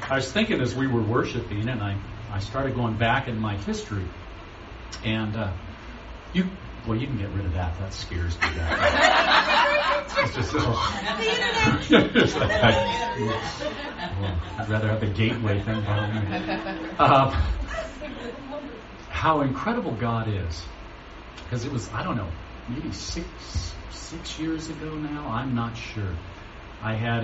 I was thinking as we were worshiping, and I started going back in my history, and you can get rid of that. That scares me. It's just I'd rather have the gateway thing behind me. How incredible God is. Because it was, I don't know, maybe six years ago now. I'm not sure. I had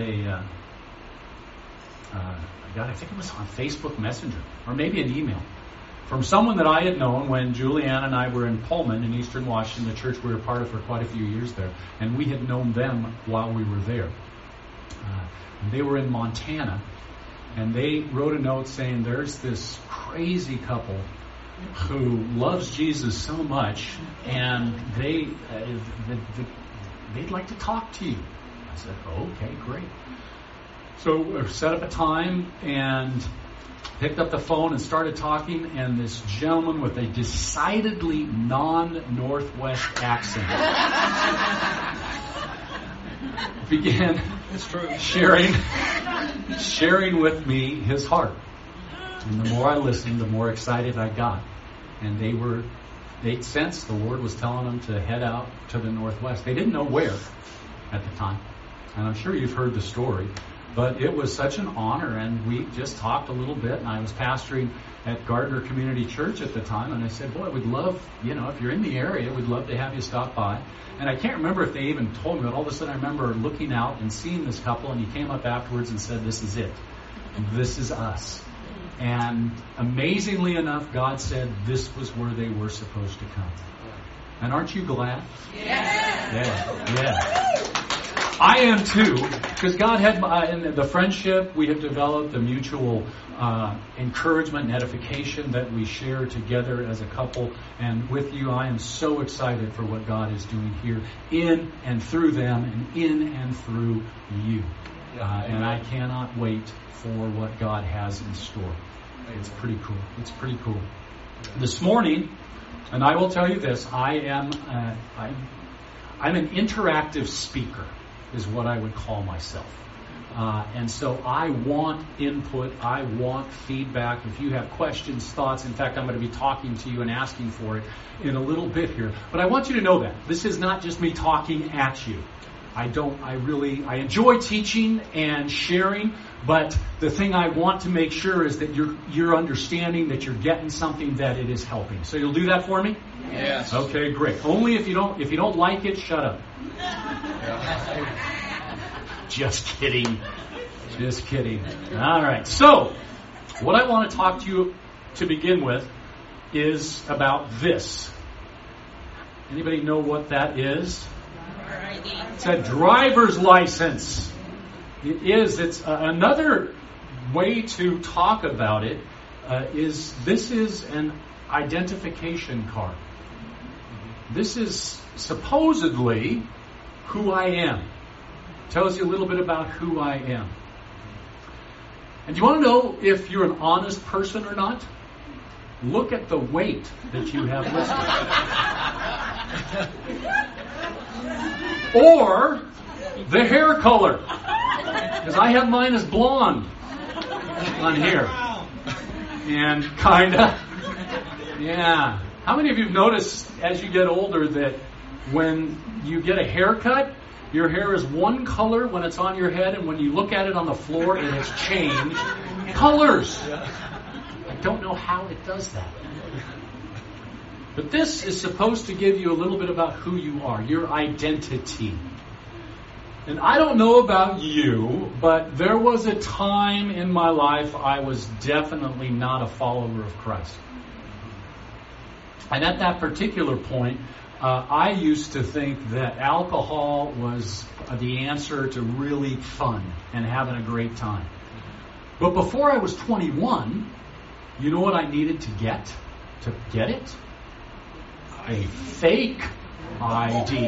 I think it was on Facebook Messenger, or maybe an email, from someone that I had known when Julianne and I were in Pullman in Eastern Washington, the church we were part of for quite a few years there, and we had known them while we were there. They were in Montana, and they wrote a note saying there's this crazy couple who loves Jesus so much, and they'd like to talk to you. I said, okay, great. So we set up a time and picked up the phone and started talking, and this gentleman with a decidedly non-Northwest accent began sharing with me his heart. And the more I listened, the more excited I got. And they'd sensed the Lord was telling them to head out to the Northwest. They didn't know where at the time. And I'm sure you've heard the story. But it was such an honor, and we just talked a little bit, and I was pastoring at Gardner Community Church at the time, and I said, boy, we'd love, if you're in the area, we'd love to have you stop by. And I can't remember if they even told me, but all of a sudden I remember looking out and seeing this couple, and he came up afterwards and said, this is it. This is us. And amazingly enough, God said this was where they were supposed to come. And aren't you glad? Yeah. I am too, because God had, in the friendship we have developed, the mutual encouragement and edification that we share together as a couple. And with you, I am so excited for what God is doing here in and through them and in and through you. And I cannot wait for what God has in store. It's pretty cool. This morning, and I will tell you this, I'm an interactive speaker, is what I would call myself. And so I want input, I want feedback. If you have questions, thoughts, in fact, I'm going to be talking to you and asking for it in a little bit here. But I want you to know that this is not just me talking at you. I enjoy teaching and sharing, but the thing I want to make sure is that you're understanding that you're getting something that it is helping. So you'll do that for me? Yes. Okay, great. Only if you don't like it, shut up. Just kidding. All right. So, what I want to talk to you to begin with is about this. Anybody know what that is? It's a driver's license. It is. It's another way to talk about it. This is an identification card. This is supposedly who I am. Tells you a little bit about who I am. And do you want to know if you're an honest person or not? Look at the weight that you have listed. Or the hair color. Because I have mine as blonde on here. And kinda. Yeah. How many of you have noticed as you get older that when you get a haircut, your hair is one color when it's on your head, and when you look at it on the floor, it has changed colors. I don't know how it does that. But this is supposed to give you a little bit about who you are, your identity. And I don't know about you, but there was a time in my life I was definitely not a follower of Christ. And at that particular point, I used to think that alcohol was the answer to really fun and having a great time. But before I was 21, you know what I needed to get it? A fake ID.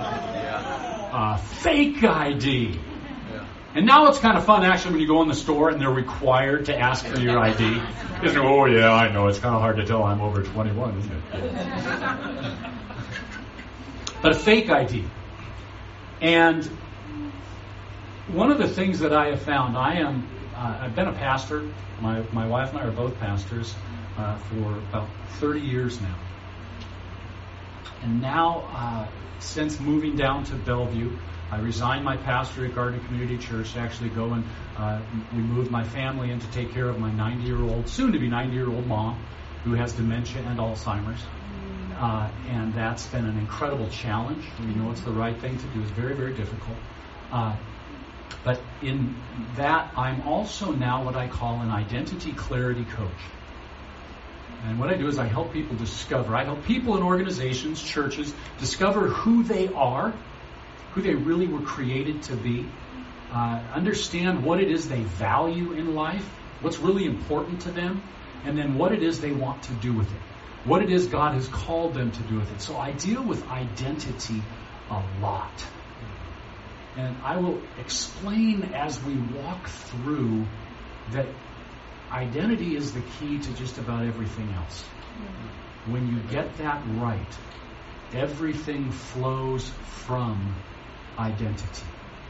A fake ID. And now it's kind of fun, actually, when you go in the store and they're required to ask for your ID. Because, oh, yeah, I know. It's kind of hard to tell I'm over 21, isn't it? But a fake ID. And one of the things that I have found, I've been a pastor. My wife and I are both pastors for about 30 years now. And now, since moving down to Bellevue, I resigned my pastorate at Garden Community Church to actually go and we moved my family in to take care of my 90-year-old, soon-to-be 90-year-old mom who has dementia and Alzheimer's. And that's been an incredible challenge. We know it's the right thing to do. It's very, very difficult. But in that, I'm also now what I call an identity clarity coach. And what I do is I help people I help people in organizations, churches, discover who they are, who they really were created to be, understand what it is they value in life, what's really important to them, and then what it is they want to do with it, what it is God has called them to do with it. So I deal with identity a lot. And I will explain as we walk through that identity is the key to just about everything else. When you get that right, everything flows from identity.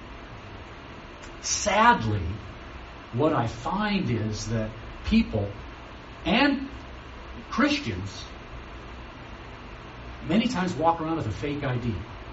Sadly, what I find is that people and Christians many times walk around with a fake ID.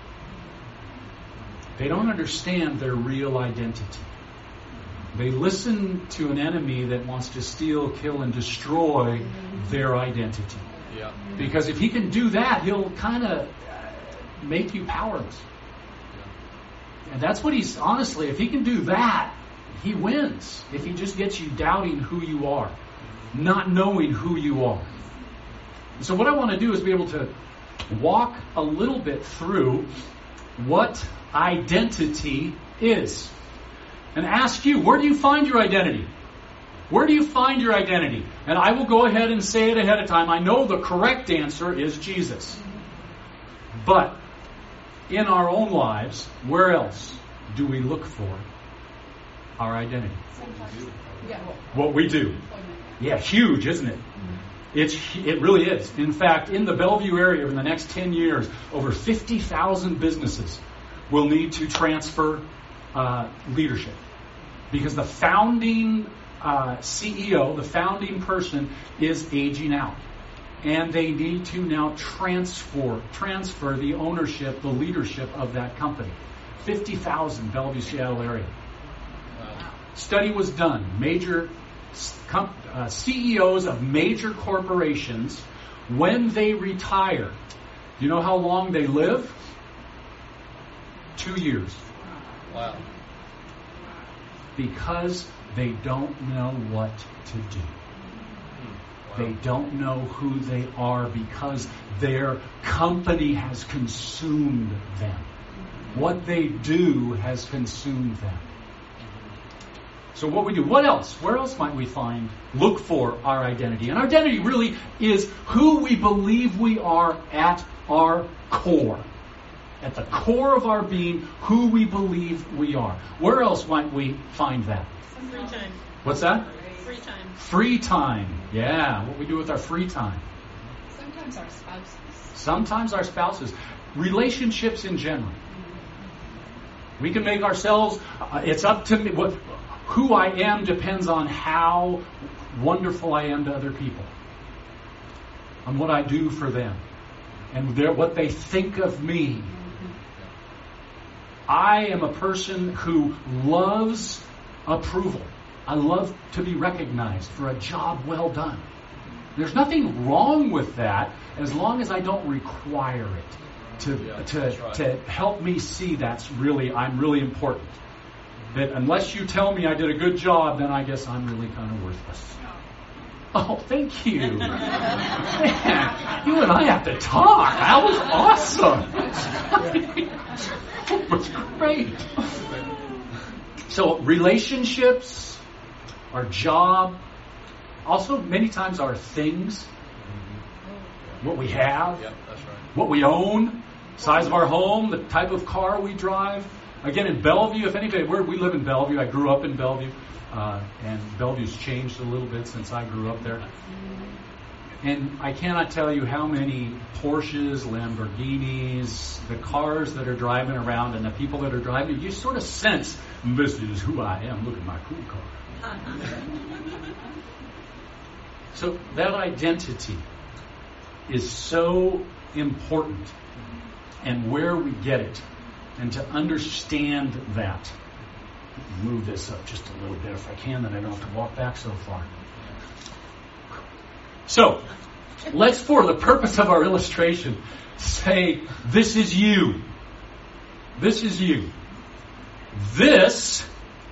They don't understand their real identity. They listen to an enemy that wants to steal, kill, and destroy their identity. Yeah. Because if he can do that, he'll kind of make you powerless. Yeah. And that's what he's, honestly, if he can do that, he wins. If he just gets you doubting who you are, not knowing who you are. So what I want to do is be able to walk a little bit through what identity is. And ask you, where do you find your identity? Where do you find your identity? And I will go ahead and say it ahead of time. I know the correct answer is Jesus. But in our own lives, where else do we look for our identity? What we do. Yeah, huge, isn't it? It really is. In fact, in the Bellevue area, in the next 10 years, over 50,000 businesses will need to transfer leadership. Because the founding CEO, the founding person, is aging out. And they need to now transfer the ownership, the leadership of that company. 50,000, Bellevue, Seattle area. Study was done. Major CEOs of major corporations, when they retire, do you know how long they live? 2 years. Wow. Because they don't know what to do. Wow. They don't know who they are because their company has consumed them. What they do has consumed them. So what we do, what else? Where else might we look for our identity? And our identity really is who we believe we are at our core. At the core of our being, who we believe we are. Where else might we find that? Free time. What's that? Free time. Free time. Yeah, what we do with our free time. Sometimes our spouses. Sometimes our spouses. Relationships in general. We can make ourselves, it's up to me. Who I am depends on how wonderful I am to other people. On what I do for them. And what they think of me. I am a person who loves approval. I love to be recognized for a job well done. There's nothing wrong with that as long as I don't require it to help me see I'm really important. That unless you tell me I did a good job, then I guess I'm really kind of worthless. Oh, thank you. Man, you and I have to talk. That was awesome. It was great. So relationships, our job, also many times our things, what we have, what we own, size of our home, the type of car we drive. Again, in Bellevue, if anybody, we live in Bellevue. I grew up in Bellevue. And Bellevue's changed a little bit since I grew up there. And I cannot tell you how many Porsches, Lamborghinis, the cars that are driving around and the people that are driving, you sort of sense, this is who I am. Look at my cool car. So that identity is so important, and where we get it, and to understand that. Move this up just a little bit if I can, then I don't have to walk back so far. So, let's, for the purpose of our illustration, say, this is you. This is you. This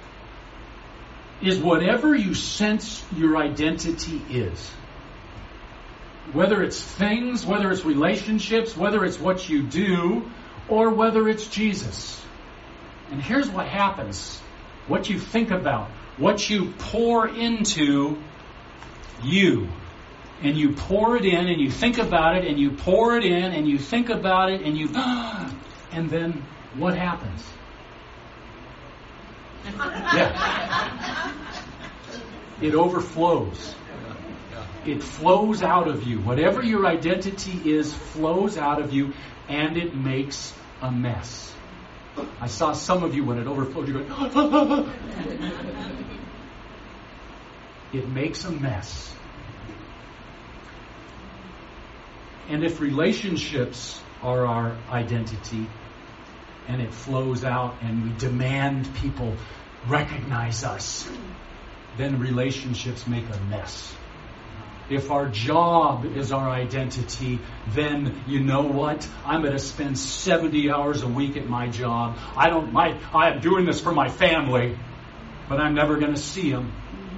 is whatever you sense your identity is. Whether it's things, whether it's relationships, whether it's what you do, or whether it's Jesus. And here's what happens. What you think about, what you pour into you. And you pour it in, and you think about it, and you pour it in, and you think about it, and you... And then what happens? Yeah. It overflows. It flows out of you. Whatever your identity is flows out of you, and it makes a mess. I saw some of you when it overflowed, you go, it makes a mess. And if relationships are our identity, and it flows out and we demand people recognize us, then relationships make a mess. If our job is our identity, then you know what? I'm going to spend 70 hours a week at my job. I am doing this for my family, but I'm never going to see them.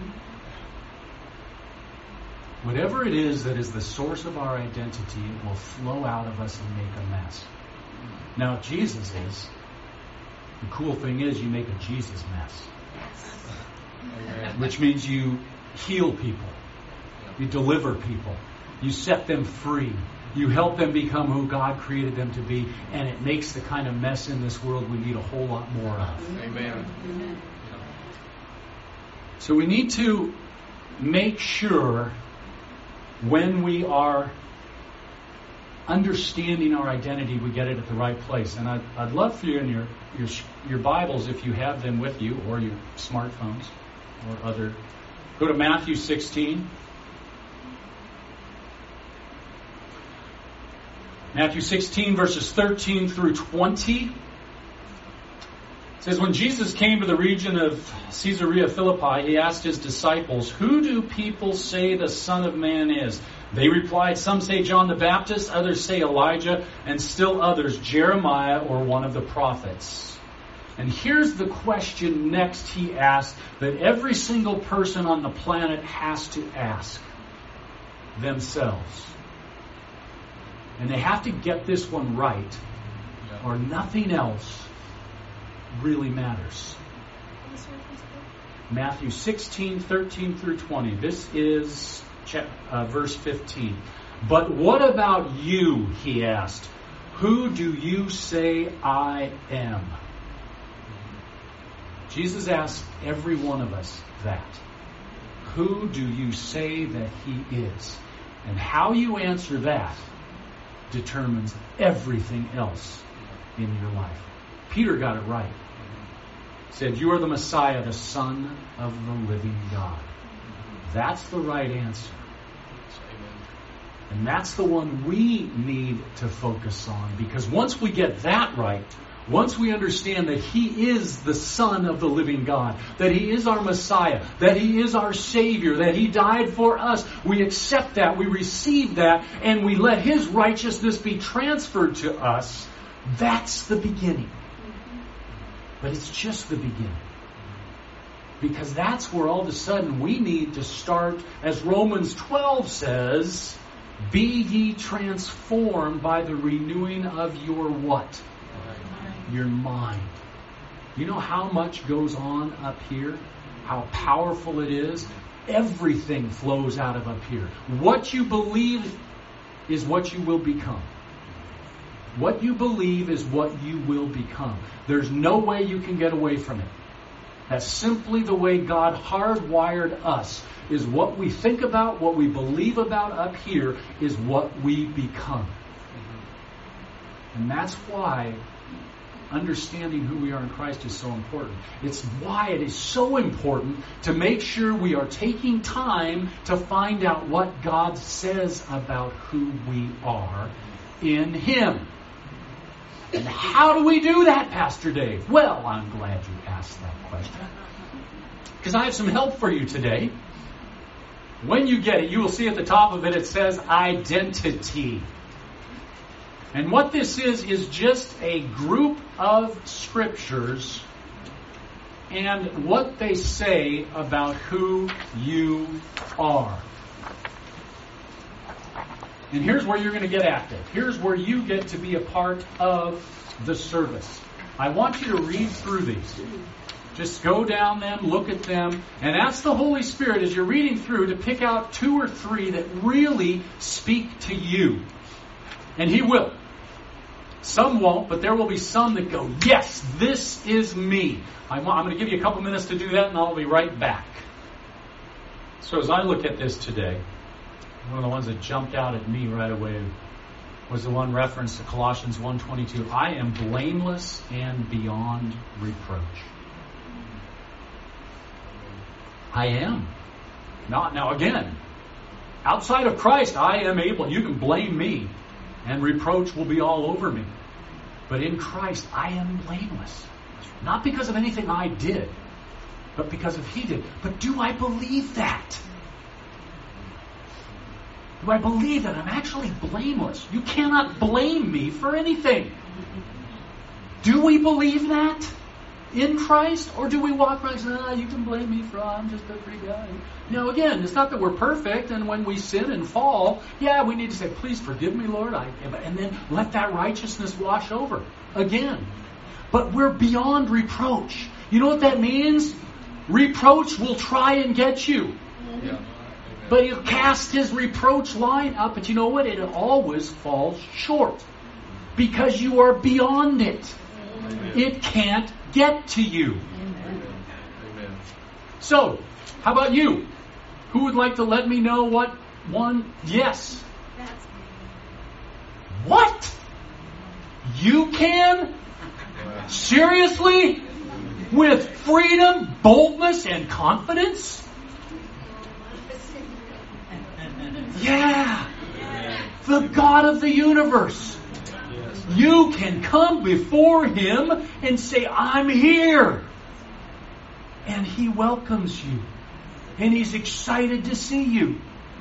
Whatever it is that is the source of our identity, it will flow out of us and make a mess. Now, if Jesus is, the cool thing is you make a Jesus mess. Which means you heal people. You deliver people. You set them free. You help them become who God created them to be. And it makes the kind of mess in this world we need a whole lot more of. Amen. So we need to make sure when we are understanding our identity, we get it at the right place. And I'd love for you in your Bibles, if you have them with you, or your smartphones, or other. Go to Matthew 16. Matthew 16, verses 13 through 20. It says, when Jesus came to the region of Caesarea Philippi, he asked his disciples, who do people say the Son of Man is? They replied, some say John the Baptist, others say Elijah, and still others Jeremiah or one of the prophets. And here's the question next he asked that every single person on the planet has to ask themselves. And they have to get this one right, or nothing else really matters. Matthew 16, 13 through 20. This is verse 15. But what about you, he asked. Who do you say I am? Jesus asked every one of us that. Who do you say that he is? And how you answer that determines everything else in your life. Peter got it right. He said, you are the Messiah, the Son of the living God. That's the right answer. And that's the one we need to focus on, because once we get that right, once we understand that he is the Son of the living God, that he is our Messiah, that he is our Savior, that he died for us, we accept that, we receive that, and we let his righteousness be transferred to us. That's the beginning. But it's just the beginning. Because that's where all of a sudden we need to start, as Romans 12 says, be ye transformed by the renewing of your what? Your mind. You know how much goes on up here? How powerful it is? Everything flows out of up here. What you believe is what you will become. What you believe is what you will become. There's no way you can get away from it. That's simply the way God hardwired us. Is what we think about, what we believe about up here is what we become. And that's why understanding who we are in Christ is so important. It's why it is so important to make sure we are taking time to find out what God says about who we are in Him. And how do we do that, Pastor Dave? Well, I'm glad you asked that question. Because I have some help for you today. When you get it, you will see at the top of it, it says identity. And what this is just a group of scriptures and what they say about who you are. And here's where you're going to get active. Here's where you get to be a part of the service. I want you to read through these. Just go down them, look at them, and ask the Holy Spirit as you're reading through to pick out 2 or 3 that really speak to you. And He will. Some won't, but there will be some that go, yes, this is me. I'm going to give you a couple minutes to do that, and I'll be right back. So as I look at this today, one of the ones that jumped out at me right away was the one referenced to Colossians 1:22. I am blameless and beyond reproach. I am. Now again, outside of Christ, I am able. You can blame me, and reproach will be all over me. But in Christ, I am blameless. Not because of anything I did, but because of He did. But do I believe that? Do I believe that I'm actually blameless? You cannot blame me for anything. Do we believe that in Christ? Or do we walk around and say, you can blame me for I'm just a free guy? Now again, it's not that we're perfect, and when we sin and fall, we need to say, please forgive me, Lord, and then let that righteousness wash over again. But we're beyond reproach. You know what that means? Reproach will try and get you. Yeah. But He'll cast His reproach line up, but you know what? It always falls short. Because you are beyond it. Amen. It can't get to you. Amen. So, how about you? Who would like to let me know what one? Yes. That's me. What? You can? Seriously? With freedom, boldness, and confidence? Yeah. The God of the universe. You can come before Him and say, I'm here. And He welcomes you. And He's excited to see you.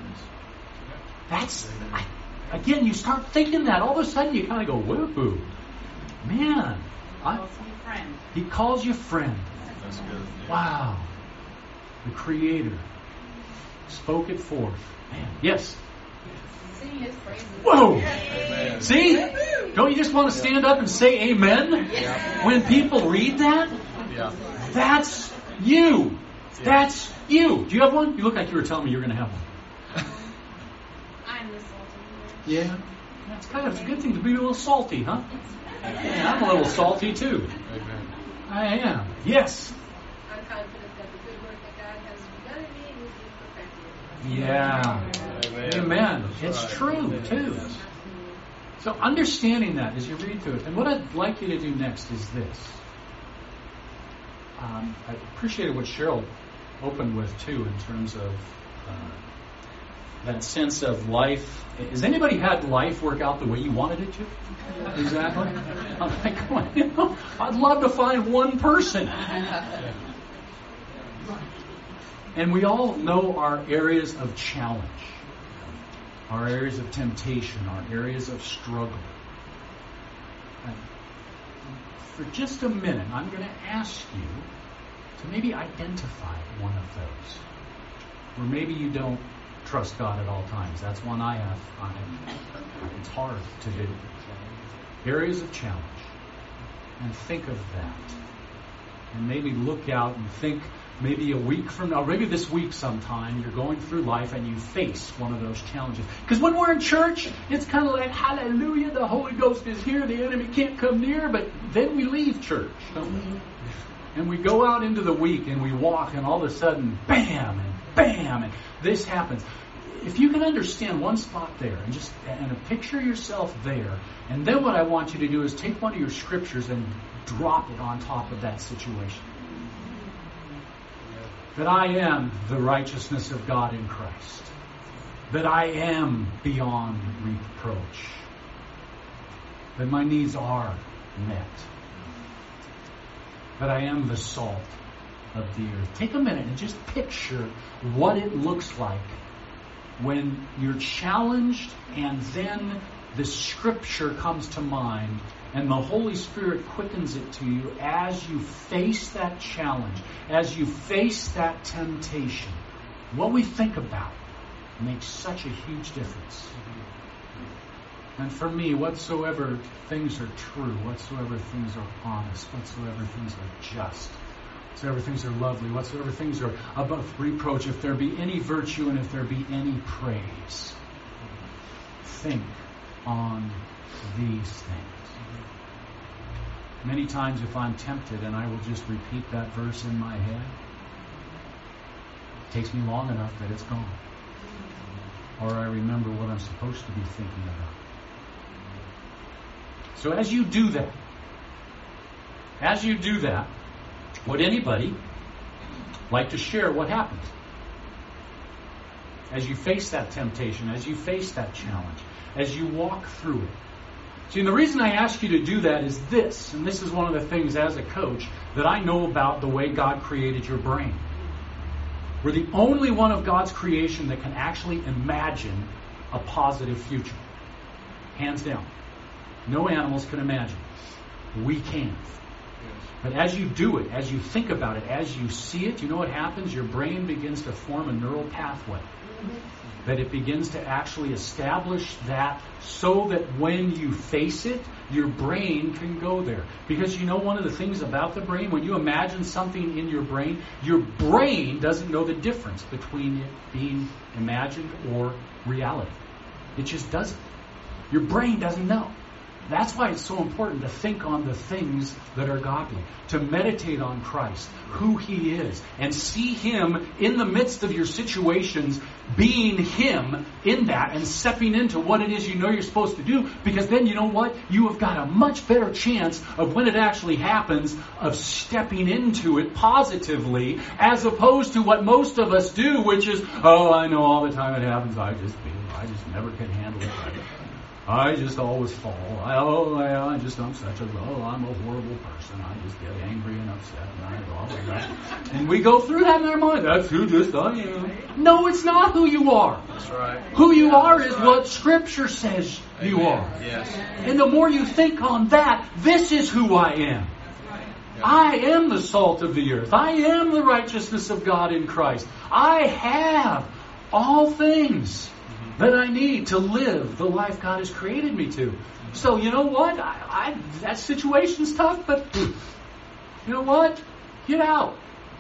Again, you start thinking that. All of a sudden you kind of go, whoa, man. He calls you friend. That's good. Wow. The Creator spoke it forth. Man. Yes. Sing His praises. Whoa. Amen. See? Don't you just want to stand up and say amen? Yeah. When people read that? Yeah. That's you. Yeah. That's you. Do you have one? You look like you were telling me you were going to have one. I'm the salty. Yeah. That's kind of a good thing to be a little salty, huh? Yeah, I'm a little salty too. Amen. I am. Yes. I'm confident that the good work that God has begun in me will be perfected. Yeah. Amen. It's true too. So understanding that as you read through it. And what I'd like you to do next is this. I appreciated what Cheryl opened with too in terms of that sense of life. Has anybody had life work out the way you wanted it to? Exactly. I'm like, well, I'd love to find one person. And we all know our areas of challenge, our areas of temptation, our areas of struggle. And for just a minute, I'm going to ask you to maybe identify one of those. Or maybe you don't trust God at all times. That's one I have. It's hard to do. Areas of challenge. And think of that. And maybe look out and think maybe a week from now, maybe this week sometime, you're going through life and you face one of those challenges. Because when we're in church, it's kind of like, hallelujah, the Holy Ghost is here, the enemy can't come near, but then we leave church, don't we? And we go out into the week and we walk and all of a sudden, bam, and bam, and this happens. if you can understand one spot there and picture yourself there, and then what I want you to do is take one of your scriptures and drop it on top of that situation. That I am the righteousness of God in Christ. That I am beyond reproach. That my needs are met. That I am the salt of the earth. Take a minute and just picture what it looks like when you're challenged and then the scripture comes to mind and the Holy Spirit quickens it to you as you face that challenge, as you face that temptation. What we think about makes such a huge difference. And for me, whatsoever things are true, whatsoever things are honest, whatsoever things are just, whatsoever things are lovely, whatsoever things are above reproach, if there be any virtue and if there be any praise, think on these things. Many times if I'm tempted and I will just repeat that verse in my head, it takes me long enough that it's gone. Or I remember what I'm supposed to be thinking about. So as you do that, would anybody like to share what happened? As you face that temptation, as you face that challenge, as you walk through it. See, and the reason I ask you to do that is this, and this is one of the things as a coach that I know about the way God created your brain. We're the only one of God's creation that can actually imagine a positive future. Hands down. No animals can imagine. We can. But as you do it, as you think about it, as you see it, you know what happens? Your brain begins to form a neural pathway. That it begins to actually establish that so that when you face it, your brain can go there. Because you know one of the things about the brain, when you imagine something in your brain doesn't know the difference between it being imagined or reality. It just doesn't. Your brain doesn't know. That's why it's so important to think on the things that are godly, to meditate on Christ, who He is, and see Him in the midst of your situations, being Him in that and stepping into what it is you know you're supposed to do, because then you know what? You have got a much better chance of when it actually happens of stepping into it positively, as opposed to what most of us do, which is, oh, I know all the time it happens, I just never can handle it. I just always fall. I'm such a, I'm a horrible person. I just get angry and upset and blah, blah, blah. And we go through that in our mind. That's who just I am. No, it's not who you are. That's right. Who you are is what Scripture says you are. Yes. And the more you think on that, this is who I am. I am the salt of the earth. I am the righteousness of God in Christ. I have all things that I need to live the life God has created me to. So you know what? That situation's tough, but you know what? Get out.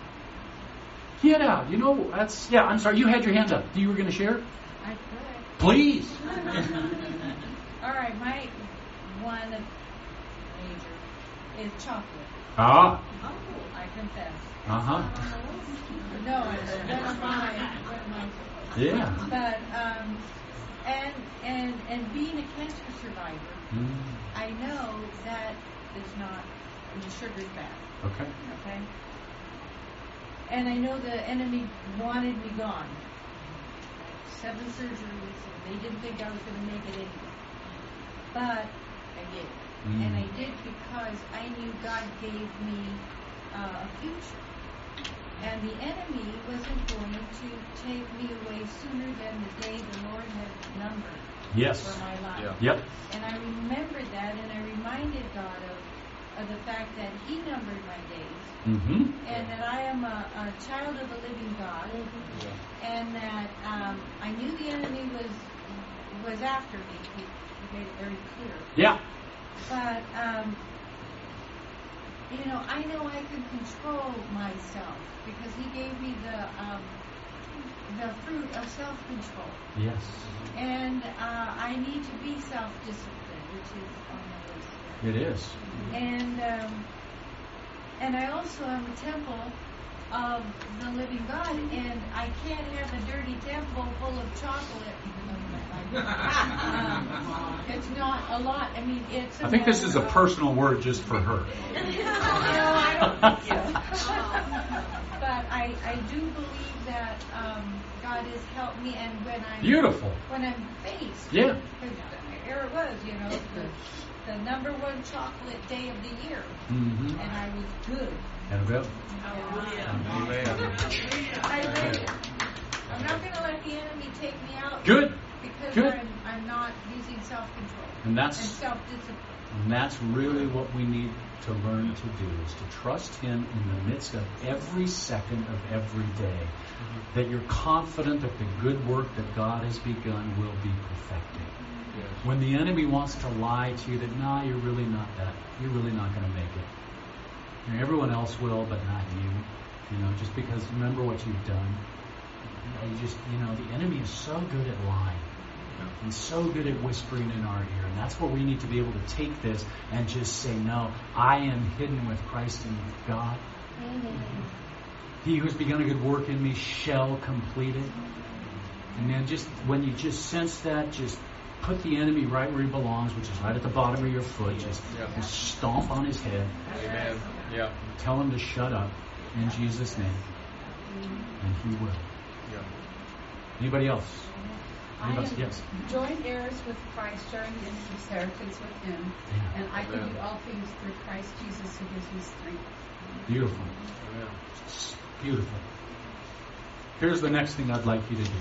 Get out. You know, I'm sorry, you had your hands up. You were going to share? I could. Please. All right, my one major is chocolate. Ah. Oh, I confess. Uh-huh. No, it's one of my Yeah. But and being a cancer survivor, I know that it's not. The sugar's bad. Okay. Okay. And I know the enemy wanted me gone. 7 surgeries, and they didn't think I was going to make it anyway. But I did, and I did because I knew God gave me a future. And the enemy wasn't going to take me away sooner than the day the Lord had numbered for my life. Yep. And I remembered that, and I reminded God of the fact that He numbered my days, and that I am a child of the living God, and that I knew the enemy was after me. He made it very clear. Yeah. But I know I can control myself because He gave me the fruit of self-control. Yes. And I need to be self-disciplined, which is on the Holy Spirit. It is. And I also am a temple of the living God, and I can't have a dirty temple full of chocolate. It's not a lot. I mean, it's. I think this is a personal word just for her. No, I don't think so. But I do believe that God has helped me, and Beautiful. When I'm faced, Yeah. because there it was, the number one chocolate day of the year, Mm-hmm. and I was good. Annabelle? I'm not going to let the enemy take me out. Good. Because Good. I'm not using self-control And self-discipline. And that's really what we need to learn to do, is to trust Him in the midst of every second of every day. That you're confident that the good work that God has begun will be perfected. Yes. When the enemy wants to lie to you that, you're really not going to make it. Everyone else will, but not you. Just because, remember what you've done. The enemy is so good at lying. And so good at whispering in our ear. And that's where we need to be able to take this and just say, no, I am hidden with Christ in God. He who has begun a good work in me shall complete it. And then just when you just sense that, just put the enemy right where he belongs, which is right at the bottom of your foot. Just stomp on his head. Amen. Yeah. Tell him to shut up in Jesus' name. And he will. Yeah. Anybody else? Yes. Joint heirs with Christ, sharing the inheritance with Him, and I can do all things through Christ Jesus who gives me strength. Beautiful. Amen. Beautiful. Here's the next thing I'd like you to do.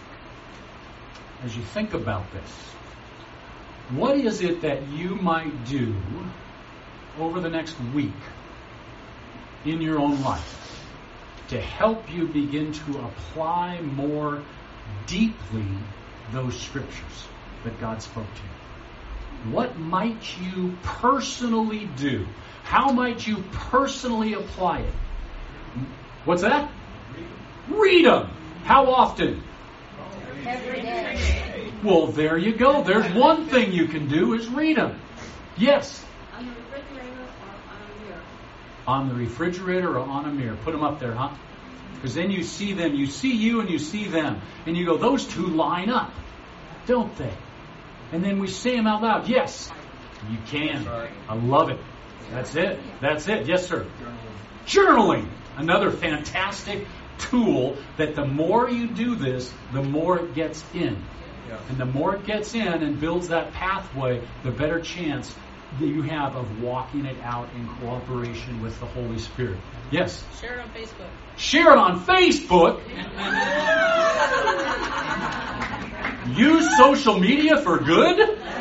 As you think about this, what is it that you might do over the next week in your own life to help you begin to apply more deeply those scriptures that God spoke to you? What might you personally do? How might you personally apply it? What's that? Read them. How often? Every day. Well, there you go. There's one thing you can do is read them. Yes. On the refrigerator or on a mirror? On the refrigerator or on a mirror. Put them up there, huh? Because then you see them. You see you and you see them. And you go, those two line up, don't they? And then we say them out loud. Yes, you can. I love it. That's it. That's it. Yes, sir. Journaling. Another fantastic tool that the more you do this, the more it gets in. Yeah. And the more it gets in and builds that pathway, the better chance that you have of walking it out in cooperation with the Holy Spirit. Yes? Share it on Facebook. Share it on Facebook. Use social media for good.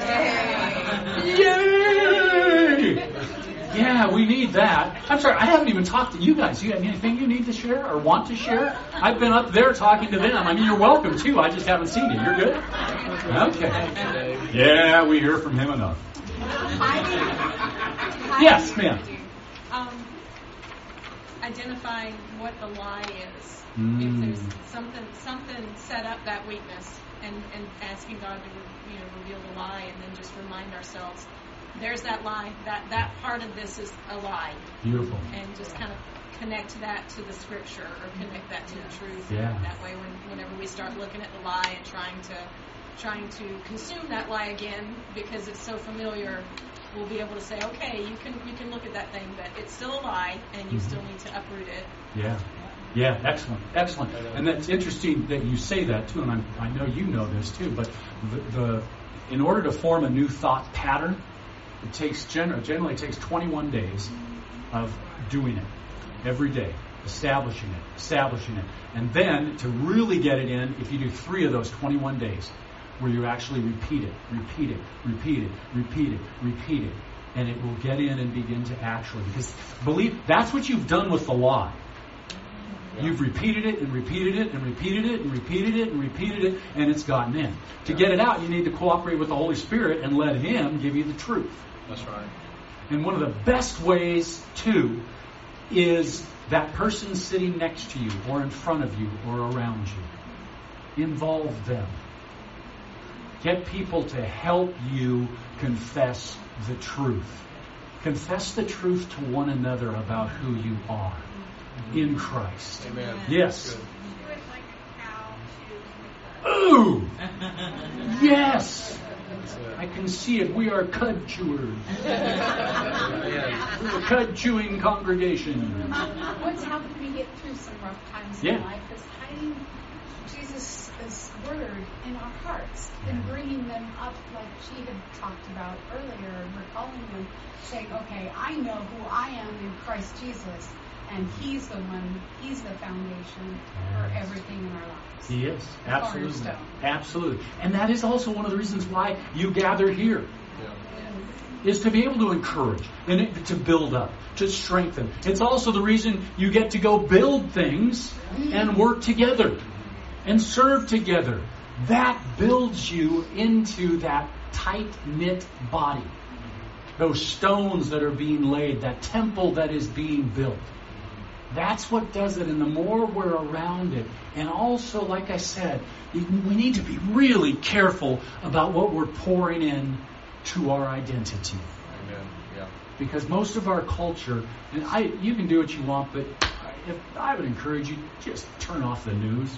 Yay! Yeah, we need that. I'm sorry, I haven't even talked to you guys. You have anything you need to share or want to share? I've been up there talking to them. I mean, you're welcome too. I just haven't seen you. You're good? Okay. Yeah, we hear from him enough. Yes, ma'am. Identifying what the lie is. Mm. If there's something set up that weakness, and asking God to reveal the lie, and then just remind ourselves, there's that lie. That part of this is a lie. Beautiful. And just kind of connect that to the scripture, or connect that to the truth. Yeah. That way, whenever we start looking at the lie and trying to consume that lie again, because it's so familiar, we'll be able to say, okay, you can look at that thing, but it's still a lie, and you still need to uproot it. Yeah, excellent. And that's interesting that you say that too, and I know you know this too, but in order to form a new thought pattern, it takes generally takes 21 days of doing it every day, establishing it. And then to really get it in, if you do 3 of those 21 days, where you actually repeat it, and it will get in and begin to actually, because believe that's what you've done with the lie. Yeah. You've repeated it and repeated it and repeated it and repeated it and repeated it, and it's gotten in. To get it out, you need to cooperate with the Holy Spirit and let Him give you the truth. That's right. And one of the best ways, too, is that person sitting next to you or in front of you or around you. Involve them. Get people to help you confess the truth. Confess the truth to one another about who you are. in Christ. Amen. Yes. Good. Do it like a cow Ooh! Yes! That's it. I can see it. We are cud chewers. Amen. We're a cud chewing congregation. What's helped me get through some rough times Yeah. in life is hiding Jesus' word in our hearts and bringing them up like she had talked about earlier, and recalling them, saying, okay, I know who I am in Christ Jesus, and He's the one, He's the foundation for everything in our lives. He is. The Absolutely. cornerstone. Absolutely. And that is also one of the reasons why you gather here. Yeah. Is to be able to encourage and to build up, to strengthen. It's also the reason you get to go build things and work together and serve together. That builds you into that tight-knit body. Those stones that are being laid, that temple that is being built. That's what does it, and the more we're around it. And also, like I said, we need to be really careful about what we're pouring in to our identity. Amen. Yeah. Because most of our culture, and you can do what you want, but I would encourage you, just turn off the news.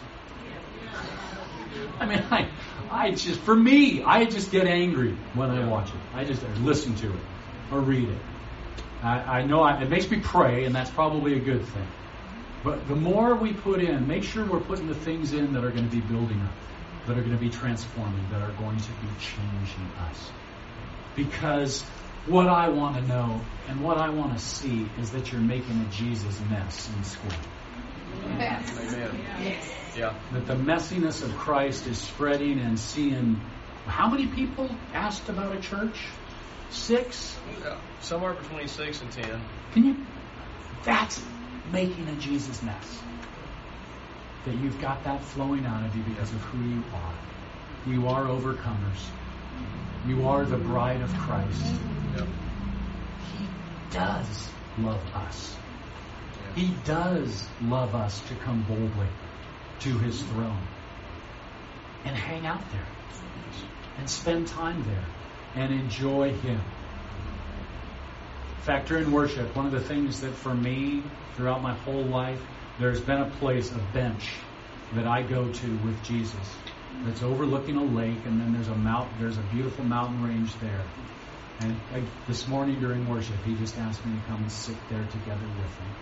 I mean, I just, for me, I just get angry when I watch it. I just listen to it or read it. I know it makes me pray, and that's probably a good thing. But the more we put in, make sure we're putting the things in that are going to be building up, that are going to be transforming, that are going to be changing us. Because what I want to know and what I want to see is that you're making a Jesus mess in school. Yes. Amen. Yes. Yeah. That the messiness of Christ is spreading and seeing. How many people asked about a church? 6? Yeah. Somewhere between 6 and 10. Can you? That's making a Jesus mess. That you've got that flowing out of you because of who you are. You are overcomers. You are the bride of Christ. Yep. He does love us. Yeah. He does love us to come boldly to His throne and hang out there and spend time there and enjoy Him. In fact, during worship, one of the things that for me, throughout my whole life, there's been a place, a bench, that I go to with Jesus that's overlooking a lake, and then there's a beautiful mountain range there. And this morning during worship, he just asked me to come and sit there together with him.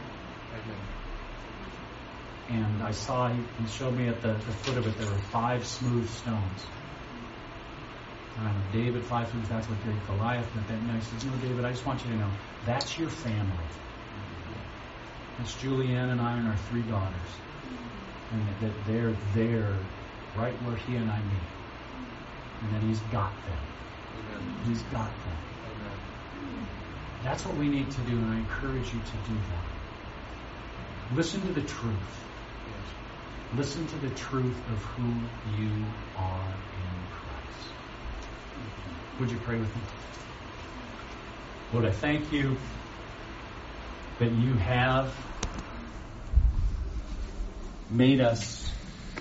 Amen. And I saw, he showed me at the foot of it, there were 5 smooth stones. And I went, David, 5 smooth, that's what Goliath meant. And I said, David, I just want you to know, that's your family. That's Julianne and I and our 3 daughters. And that they're there right where he and I meet. And that He's got them. Amen. He's got them. Amen. That's what we need to do, and I encourage you to do that. Listen to the truth. Yes. Listen to the truth of who you are in Christ. Would you pray with me? Lord, I thank you that you have made us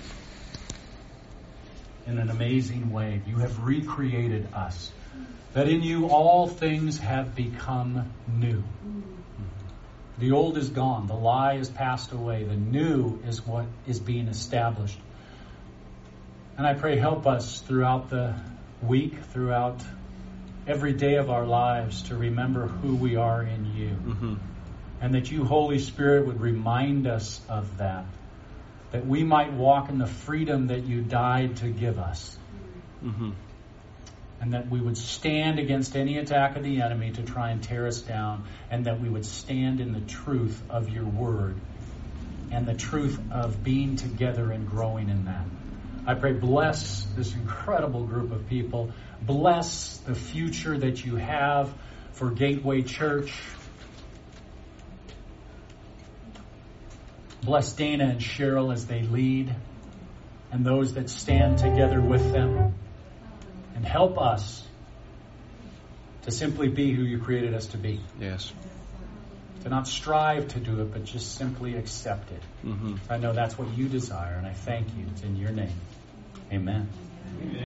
in an amazing way. You have recreated us. That in you all things have become new. The old is gone. The lie is passed away. The new is what is being established. And I pray, help us throughout the week, throughout every day of our lives, to remember who we are in you. Mm-hmm. And that you, Holy Spirit, would remind us of that. That we might walk in the freedom that you died to give us. Mm-hmm. And that we would stand against any attack of the enemy to try and tear us down. And that we would stand in the truth of your word. And the truth of being together and growing in that. I pray, bless this incredible group of people. Bless the future that you have for Gateway Church. Bless Dana and Cheryl as they lead, and those that stand together with them. And help us to simply be who you created us to be. Yes. To not strive to do it, but just simply accept it. Mm-hmm. I know that's what you desire, and I thank you. It's in your name. Amen.